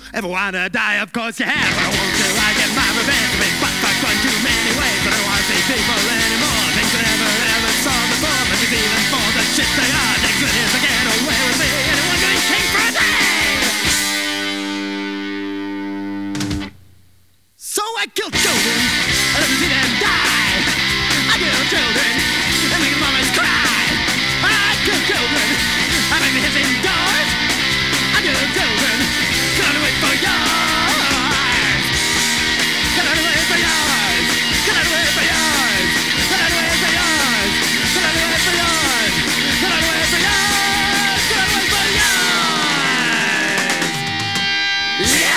Ever wanna die? Of course you have. But I won't till I get my revenge. I've been fucked one too many ways. I don't wanna see people anymore. Things I never saw before. But it's even for the shit they are. Things that is to get away with me. Anyone going king for a day? So I killed children. I let them see them die. I kill children. I make the mamas cry. I kill children. I make the hissing doors. I kill children. Can I wait for yours? Can I wait for yours? Can I wait for yours? Can I wait for yours? Can I wait for yours? Can I wait for yours? Can I wait for yours? Yeah!